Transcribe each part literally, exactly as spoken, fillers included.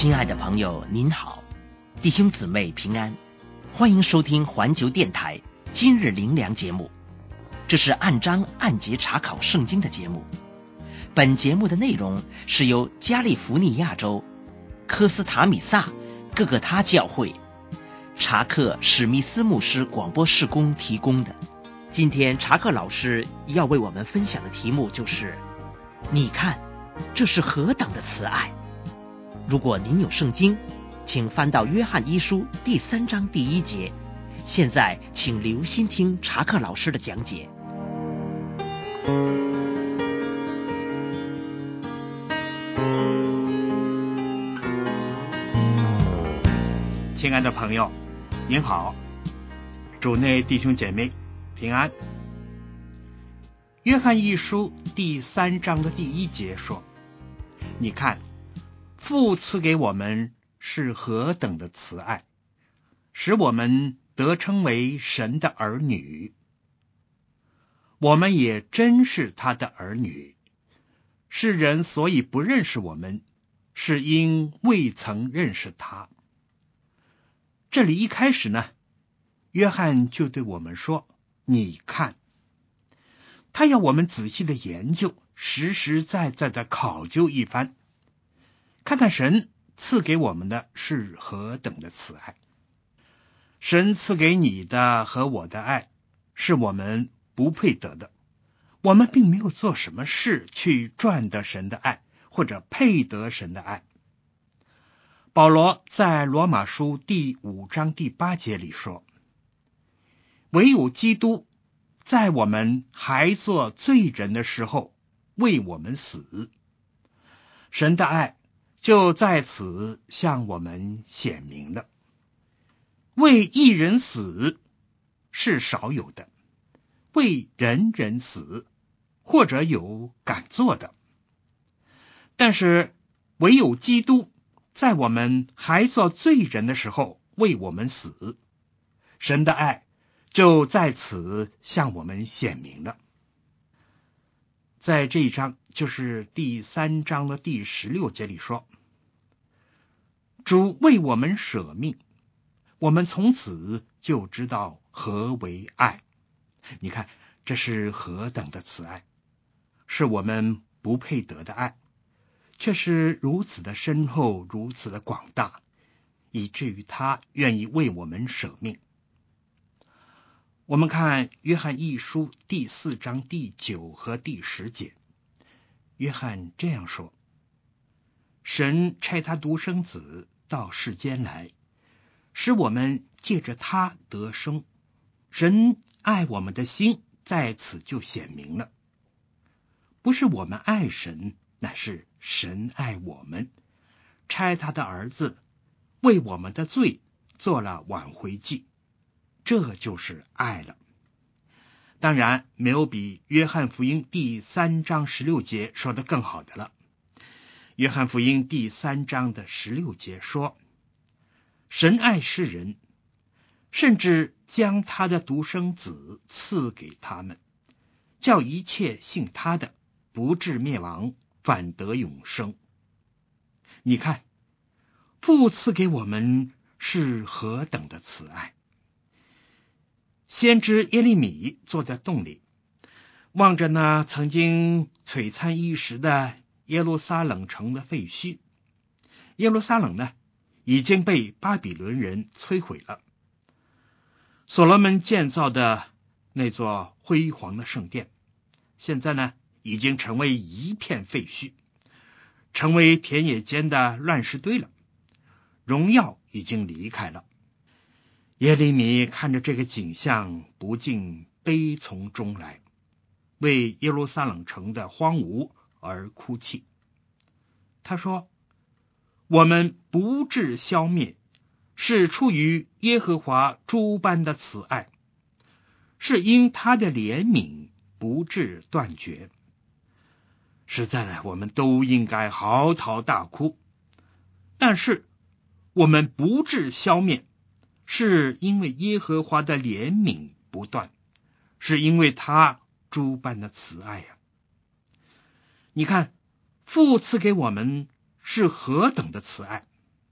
亲爱的朋友您好，弟兄姊妹平安，欢迎收听环球电台今日灵粮节目。这是按章按节查考圣经的节目。本节目的内容是由加利福尼亚州科斯塔米萨各个他教会查克史密斯牧师广播事工提供的。今天查克老师要为我们分享的题目就是你看，这是何等的慈爱。如果您有圣经，请翻到约翰一书第三章第一节。现在请留心听查克老师的讲解。 亲爱的朋友您好，主内弟兄姐妹平安。约翰一书第三章的第一节说，你看，父赐给我们是何等的慈爱，使我们得称为神的儿女。我们也真是他的儿女，世人所以不认识我们，是因未曾认识他。这里一开始呢，约翰就对我们说，你看，他要我们仔细的研究，实实在在的考究一番，看看神赐给我们的是何等的慈爱。神赐给你的和我的爱，是我们不配得的，我们并没有做什么事去赚得神的爱，或者配得神的爱。保罗在罗马书第五章第八节里说，唯有基督在我们还做罪人的时候为我们死，神的爱就在此向我们显明了。为一人死是少有的，为人人死或者有敢做的，但是唯有基督在我们还做罪人的时候为我们死，神的爱就在此向我们显明了。在这一章，就是第三章的第十六节里说，主为我们舍命，我们从此就知道何为爱。你看，这是何等的慈爱，是我们不配得的爱，却是如此的深厚，如此的广大，以至于他愿意为我们舍命。我们看约翰一书第四章第九和第十节，约翰这样说，神差他独生子到世间来，使我们借着他得生。神爱我们的心在此就显明了，不是我们爱神，乃是神爱我们，差他的儿子为我们的罪做了挽回祭，这就是爱了。当然没有比约翰福音第三章十六节说得更好的了。约翰福音第三章的十六节说，神爱世人，甚至将他的独生子赐给他们，叫一切信他的不至灭亡，反得永生。你看，父赐给我们是何等的慈爱。先知耶利米坐在洞里，望着那曾经璀璨一时的耶路撒冷城的废墟。耶路撒冷呢，已经被巴比伦人摧毁了。所罗门建造的那座辉煌的圣殿，现在呢，已经成为一片废墟，成为田野间的乱石堆了，荣耀已经离开了。耶利米看着这个景象，不禁悲从中来，为耶路撒冷城的荒芜而哭泣。他说，我们不致消灭，是出于耶和华诸般的慈爱，是因他的怜悯不致断绝。实在的，我们都应该嚎啕大哭，但是我们不致消灭，是因为耶和华的怜悯不断，是因为他诸般的慈爱呀、啊。你看，父赐给我们是何等的慈爱，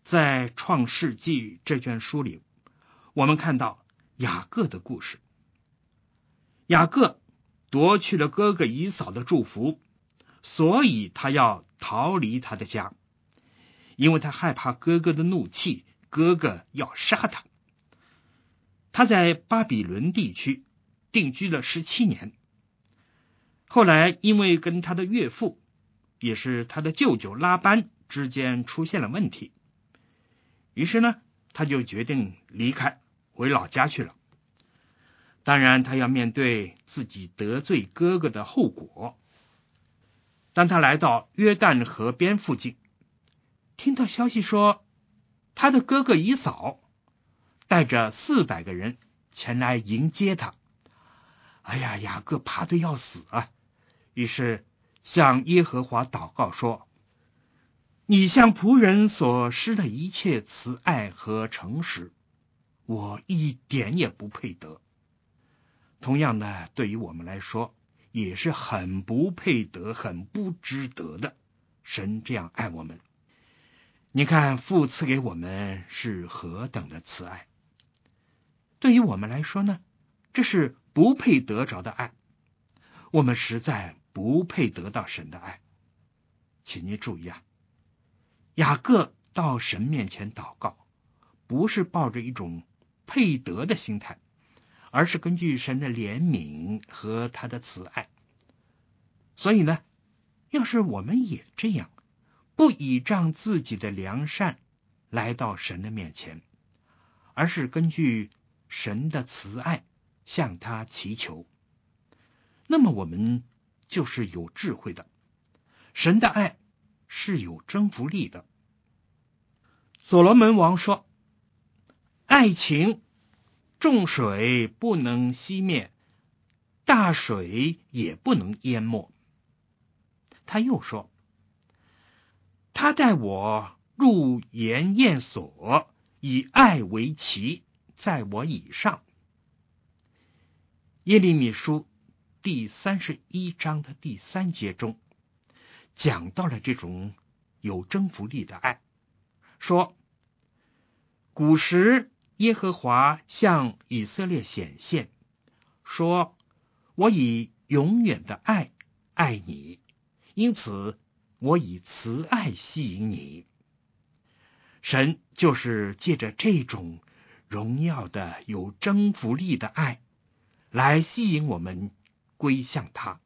在创世纪这卷书里，我们看到雅各的故事。雅各夺去了哥哥以扫的祝福，所以他要逃离他的家，因为他害怕哥哥的怒气，哥哥要杀他。他在巴比伦地区定居了十七年，后来因为跟他的岳父，也是他的舅舅拉班之间出现了问题，于是呢，他就决定离开，回老家去了。当然，他要面对自己得罪哥哥的后果。当他来到约旦河边附近，听到消息说，他的哥哥以扫带着四百个人前来迎接他。哎呀，雅各怕得要死啊！于是向耶和华祷告说：你向仆人所施的一切慈爱和诚实，我一点也不配得。同样呢，对于我们来说，也是很不配得、很不值得的。神这样爱我们，你看父赐给我们是何等的慈爱。对于我们来说呢，这是不配得着的爱，我们实在不配得到神的爱。请你注意啊，雅各到神面前祷告，不是抱着一种配得的心态，而是根据神的怜悯和他的慈爱。所以呢，要是我们也这样，不倚仗自己的良善来到神的面前，而是根据神的慈爱向他祈求，那么我们就是有智慧的。神的爱是有征服力的。所罗门王说，爱情众水不能熄灭，大水也不能淹没。他又说，他带我入筵宴所，以爱为旗，在我以上。耶利米书第三十一章的第三节中，讲到了这种有征服力的爱，说，古时耶和华向以色列显现，说，我以永远的爱爱你，因此我以慈爱吸引你。神就是借着这种荣耀的有征服力的爱来吸引我们归向他。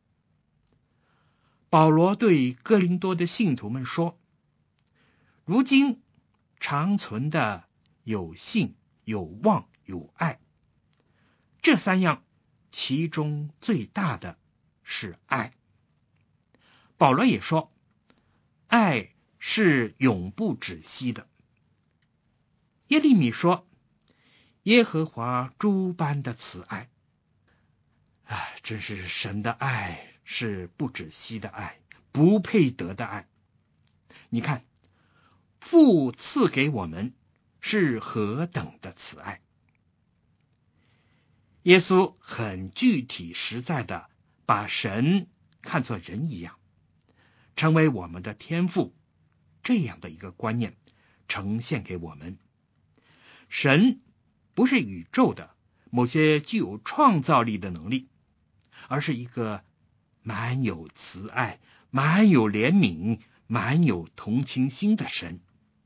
保罗对哥林多的信徒们说，如今长存的有信、有望、有爱，这三样其中最大的是爱。保罗也说，爱是永不止息的。耶利米说，耶和华诸般的慈爱，啊，真是神的爱是不止息的爱，不配得的爱。你看，父赐给我们是何等的慈爱。耶稣很具体实在的把神看作人一样，成为我们的天父，这样的一个观念呈现给我们。神不是宇宙的某些具有创造力的能力，而是一个满有慈爱、满有怜悯、满有同情心的神。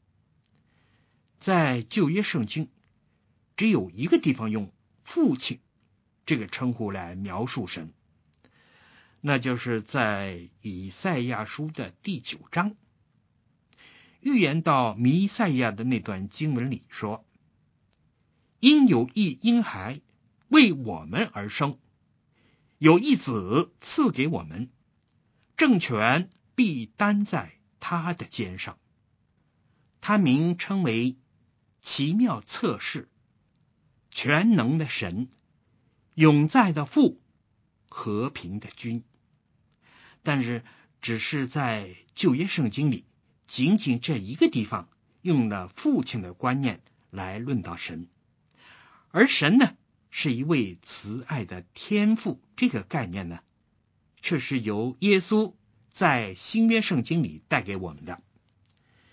在旧约圣经，只有一个地方用父亲这个称呼来描述神，那就是在以赛亚书的第九章，预言到弥赛亚的那段经文里说，因有一婴孩为我们而生，有一子赐给我们，政权必担在他的肩上，他名称为奇妙策士，全能的神，永在的父，和平的君。但是只是在旧约圣经里，仅仅这一个地方用了父亲的观念来论到神，而神呢是一位慈爱的天父，这个概念呢却是由耶稣在新约圣经里带给我们的。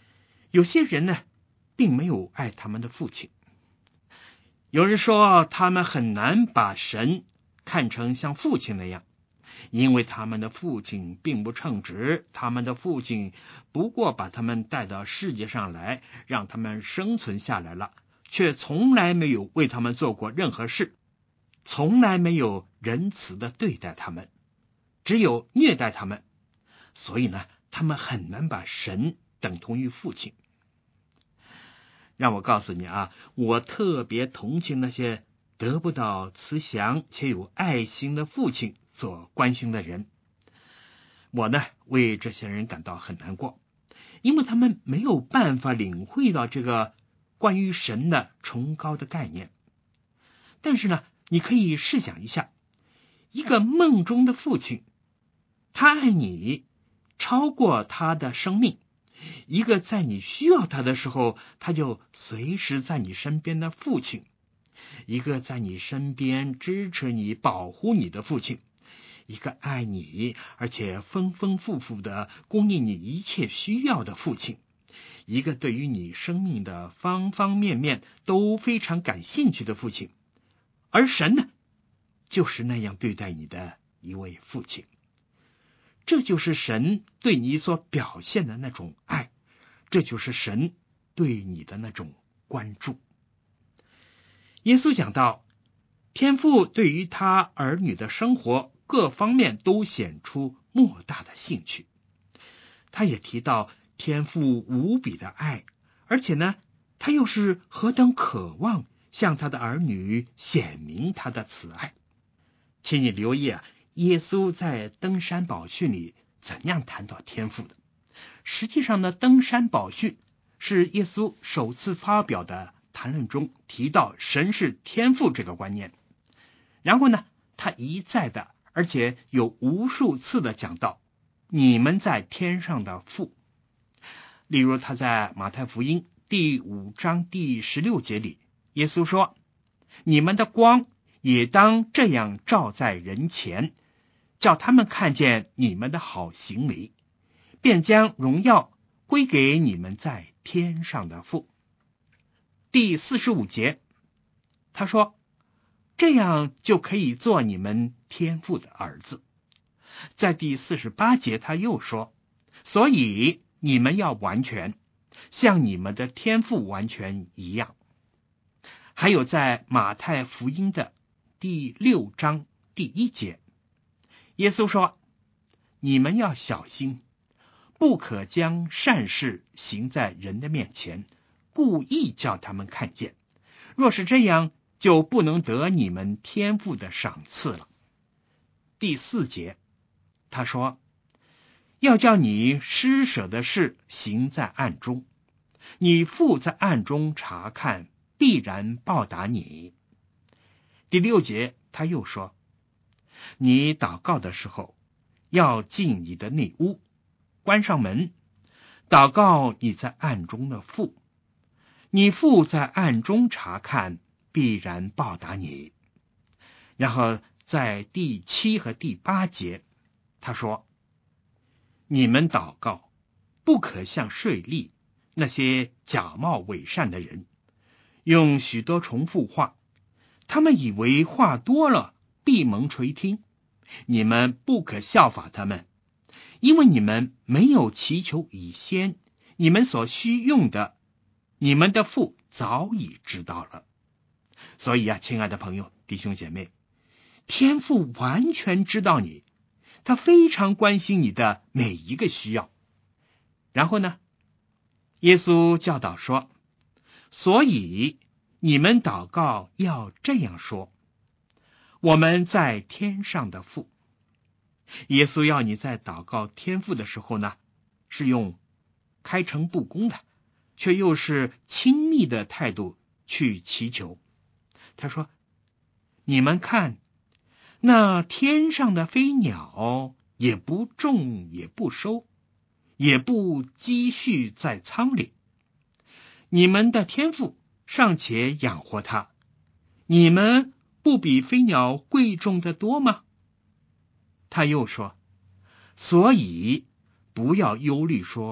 有些人呢，并没有爱他们的父亲。有人说他们很难把神看成像父亲那样，因为他们的父亲并不称职，他们的父亲不过把他们带到世界上来，让他们生存下来了，却从来没有为他们做过任何事，从来没有仁慈的对待他们，只有虐待他们。所以呢，他们很难把神等同于父亲。让我告诉你啊，我特别同情那些得不到慈祥且有爱心的父亲所关心的人。我呢，为这些人感到很难过，因为他们没有办法领会到这个关于神的崇高的概念。但是呢，你可以试想一下，一个梦中的父亲，他爱你超过他的生命，一个在你需要他的时候他就随时在你身边的父亲，一个在你身边支持你保护你的父亲，一个爱你而且丰丰富富的供应你一切需要的父亲，一个对于你生命的方方面面都非常感兴趣的父亲。而神呢，就是那样对待你的一位父亲。这就是神对你所表现的那种爱，这就是神对你的那种关注。耶稣讲到，天父对于他儿女的生活各方面都显出莫大的兴趣。他也提到天父无比的爱，而且呢，他又是何等渴望向他的儿女显明他的慈爱。请你留意啊，耶稣在登山宝训里怎样谈到天父的。实际上呢，登山宝训是耶稣首次发表的谈论中提到神是天父这个观念。然后呢，他一再的而且有无数次的讲到你们在天上的父。例如他在马太福音第五章第十六节里，耶稣说，你们的光也当这样照在人前，叫他们看见你们的好行为，便将荣耀归给你们在天上的父。第四十五节他说，这样就可以做你们天父的儿子。在第四十八节他又说，所以你们要完全，像你们的天父完全一样。还有在马太福音的第六章第一节，耶稣说，你们要小心，不可将善事行在人的面前，故意叫他们看见，若是这样，就不能得你们天父的赏赐了。第四节他说，要叫你施舍的事行在暗中，你父在暗中查看，必然报答你。第六节他又说，你祷告的时候，要进你的内屋，关上门，祷告你在暗中的父，你父在暗中查看，必然报答你。然后在第七和第八节他说，你们祷告不可像税吏那些假冒伪善的人，用许多重复话，他们以为话多了必蒙垂听。你们不可效法他们，因为你们没有祈求以先，你们所需用的，你们的父早已知道了。所以啊，亲爱的朋友弟兄姐妹，天父完全知道你，他非常关心你的每一个需要。然后呢，耶稣教导说，所以你们祷告要这样说，我们在天上的父。耶稣要你在祷告天父的时候呢，是用开诚布公的，却又是亲密的态度去祈求。他说，你们看，那天上的飞鸟也不种也不收，也不积蓄在仓里，你们的天父尚且养活它，你们不比飞鸟贵重的多吗？他又说，所以不要忧虑说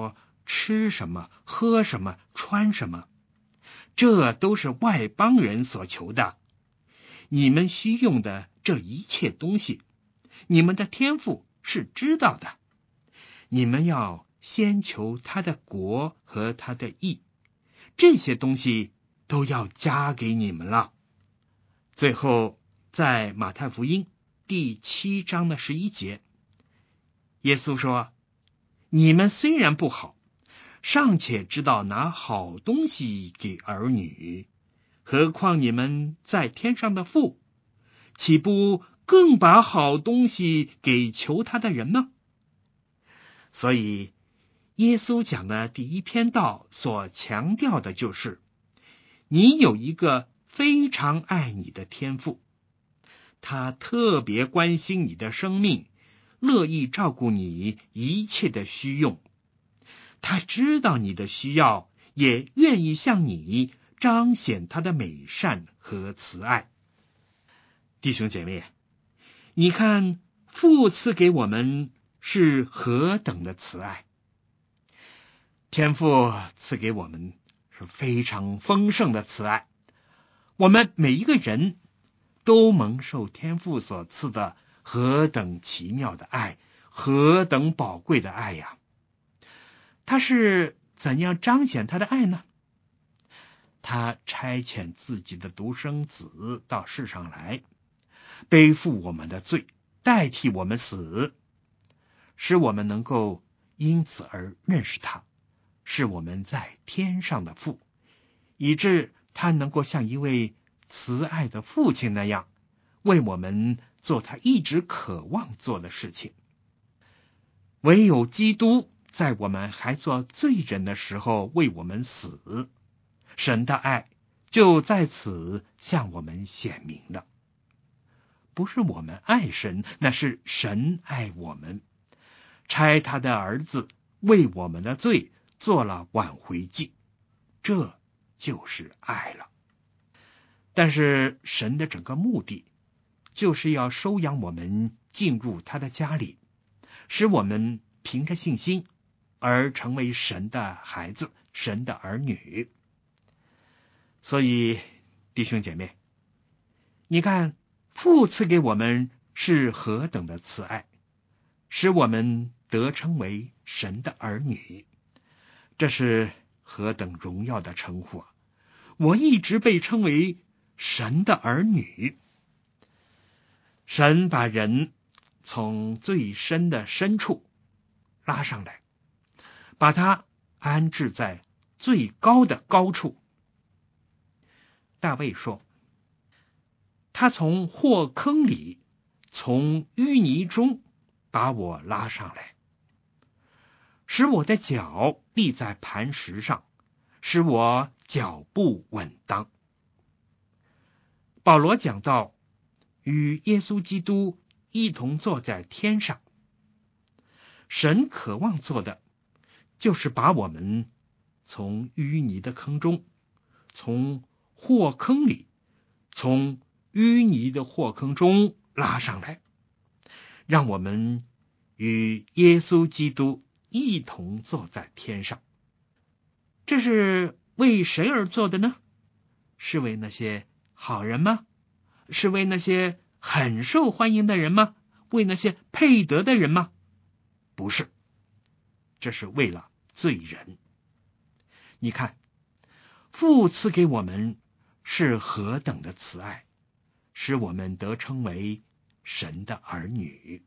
吃什么、喝什么、穿什么，这都是外邦人所求的。你们需用的这一切东西，你们的天父是知道的。你们要先求他的国和他的义，这些东西都要加给你们了。最后，在马太福音第七章的十一节，耶稣说：你们虽然不好，尚且知道拿好东西给儿女，何况你们在天上的父，岂不更把好东西给求他的人吗？所以耶稣讲的第一篇道所强调的就是，你有一个非常爱你的天父，他特别关心你的生命，乐意照顾你一切的需用。他知道你的需要，也愿意向你彰显他的美善和慈爱。弟兄姐妹，你看父赐给我们是何等的慈爱。天父赐给我们是非常丰盛的慈爱，我们每一个人都蒙受天父所赐的何等奇妙的爱，何等宝贵的爱呀！他是怎样彰显他的爱呢？他差遣自己的独生子到世上来，背负我们的罪，代替我们死，使我们能够因此而认识他，是我们在天上的父，以致他能够像一位慈爱的父亲那样，为我们做他一直渴望做的事情。唯有基督在我们还做罪人的时候为我们死，神的爱就在此向我们显明了。不是我们爱神，那是神爱我们，差他的儿子为我们的罪做了挽回祭，这就是爱了。但是神的整个目的就是要收养我们进入他的家里，使我们凭着信心而成为神的孩子，神的儿女。所以弟兄姐妹，你看父赐给我们是何等的慈爱，使我们得称为神的儿女，这是何等荣耀的称呼啊！我一直被称为神的儿女。神把人从最深的深处拉上来，把他安置在最高的高处。大卫说，他从祸坑里，从淤泥中把我拉上来，使我的脚立在磐石上，使我脚步稳当。保罗讲到与耶稣基督一同坐在天上，神渴望做的就是把我们从淤泥的坑中，从祸坑里，从淤泥的祸坑中拉上来，让我们与耶稣基督一同坐在天上。这是为谁而做的呢？是为那些好人吗？是为那些很受欢迎的人吗？为那些配得的人吗？不是，这是为了罪人。你看，父赐给我们是何等的慈爱，使我们得称为神的儿女。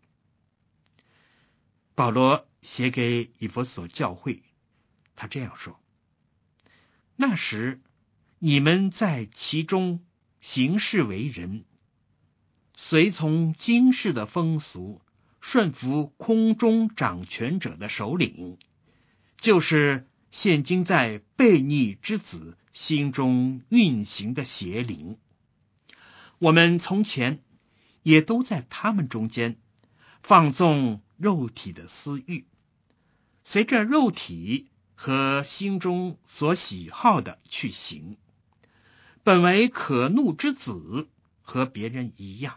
保罗写给以弗所教会，他这样说：那时你们在其中行事为人，随从今世的风俗，顺服空中掌权者的首领，就是现今在悖逆之子心中运行的邪灵。我们从前也都在他们中间放纵肉体的私欲，随着肉体和心中所喜好的去行，本为可怒之子，和别人一样。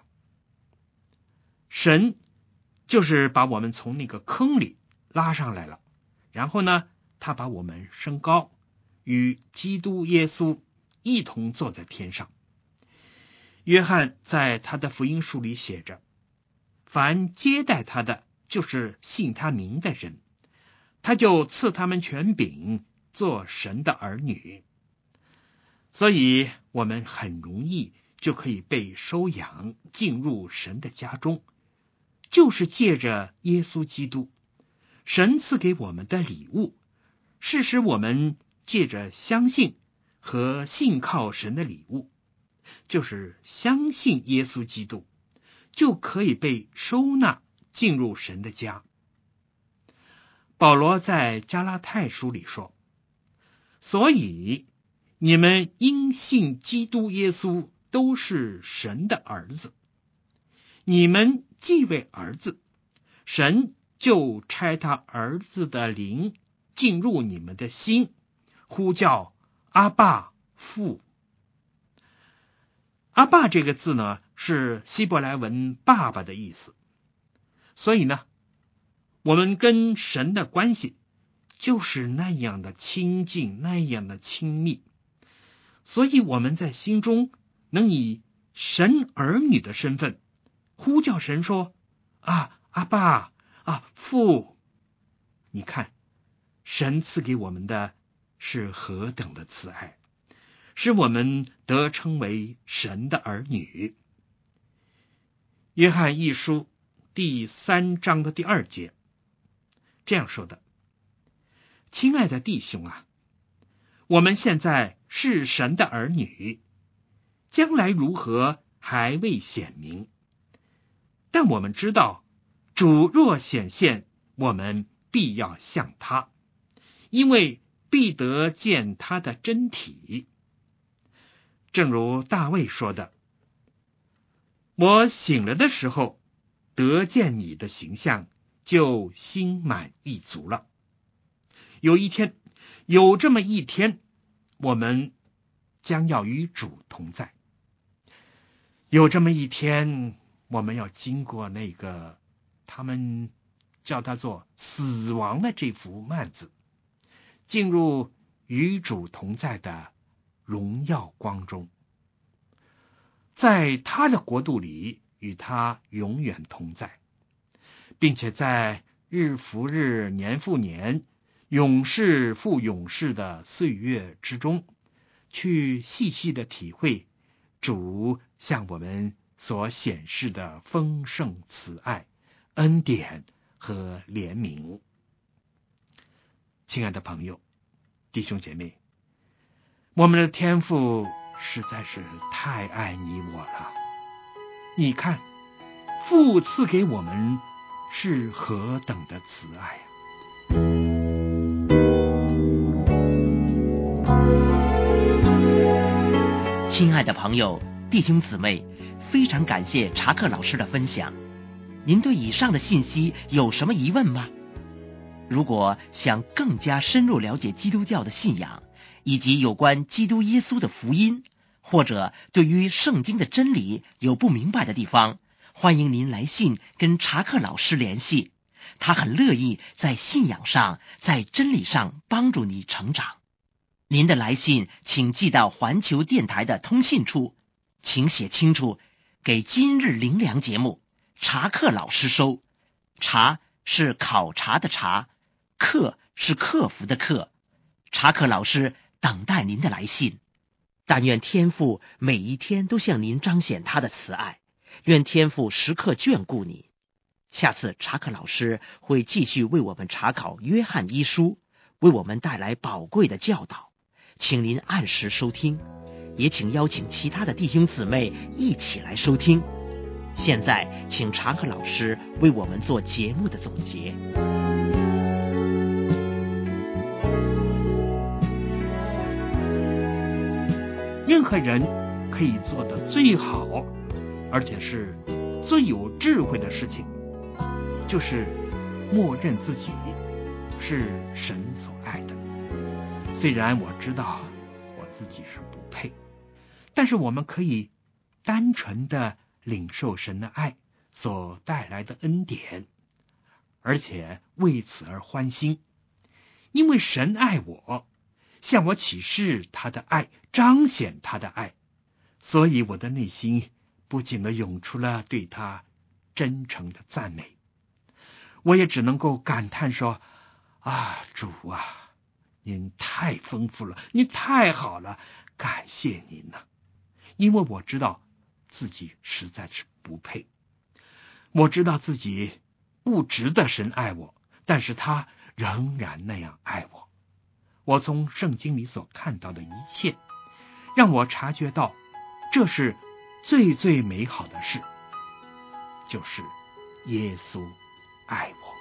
神就是把我们从那个坑里拉上来了，然后呢， 他把我们升高，与基督耶稣一同坐在天上。约翰在他的福音书里写着，凡接待他的，就是信他名的人，他就赐他们权柄，做神的儿女。所以我们很容易就可以被收养进入神的家中，就是借着耶稣基督，神赐给我们的礼物，是使我们借着相信和信靠神的礼物，就是相信耶稣基督，就可以被收纳进入神的家。保罗在加拉太书里说，所以你们因信基督耶稣都是神的儿子，你们既为儿子，神就差他儿子的灵进入你们的心，呼叫阿爸父。阿爸这个字呢，是希伯来文爸爸的意思，所以呢，我们跟神的关系就是那样的亲近，那样的亲密，所以我们在心中能以神儿女的身份呼叫神说，啊，阿爸啊，父。你看，神赐给我们的是何等的慈爱，使我们得称为神的儿女。约翰一书第三章的第二节这样说的，亲爱的弟兄啊，我们现在是神的儿女，将来如何还未显明，但我们知道，主若显现，我们必要像他，因为必得见他的真体。正如大卫说的，我醒了的时候，得见你的形象，就心满意足了。有一天，有这么一天，我们将要与主同在。有这么一天，我们要经过那个他们叫它做死亡的这幅幔子，进入与主同在的荣耀光中，在他的国度里与他永远同在，并且在日复日年复年永世复永世的岁月之中，去细细的体会主向我们所显示的丰盛慈爱、恩典和怜悯。亲爱的朋友、弟兄姐妹，我们的天父实在是太爱你我了。你看，父赐给我们是何等的慈爱啊！ 亲爱的朋友、弟兄姊妹，非常感谢查克老师的分享。您对以上的信息有什么疑问吗？如果想更加深入了解基督教的信仰，以及有关基督耶稣的福音，或者对于圣经的真理有不明白的地方，欢迎您来信跟查克老师联系，他很乐意在信仰上、在真理上帮助你成长。您的来信请寄到环球电台的通信处，请写清楚，给今日灵粮节目查克老师收。查是考察的查，克是克服的克。查克老师等待您的来信。但愿天父每一天都向您彰显他的慈爱，愿天父时刻眷顾你。下次查克老师会继续为我们查考约翰一书，为我们带来宝贵的教导，请您按时收听，也请邀请其他的弟兄姊妹一起来收听。现在请查克老师为我们做节目的总结。 任何人可以做的最好，而且是最有智慧的事情，就是默认自己是神所爱的。虽然我知道我自己是不配，但是我们可以单纯的领受神的爱所带来的恩典，而且为此而欢心， 因为神爱我，向我启示他的爱，彰显他的爱，所以我的内心不仅地涌出了对他真诚的赞美。我也只能够感叹说，啊，主啊，您太丰富了，您太好了，感谢您呐！因为我知道自己实在是不配，我知道自己不值得神爱我，但是他仍然那样爱我。我从圣经里所看到的一切，让我察觉到这是最最美好的事，就是耶稣爱我。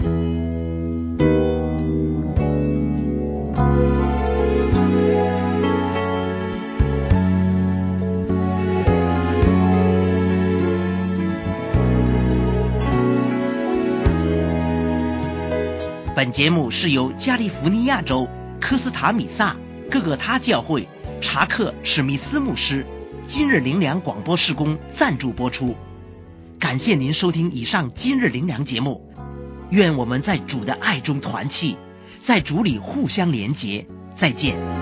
本节目是由加利福尼亚州科斯塔米萨各个他教会查克史密斯牧师今日灵粮广播事工赞助播出。感谢您收听以上今日灵粮节目，愿我们在主的爱中团契，在主里互相连结。再见。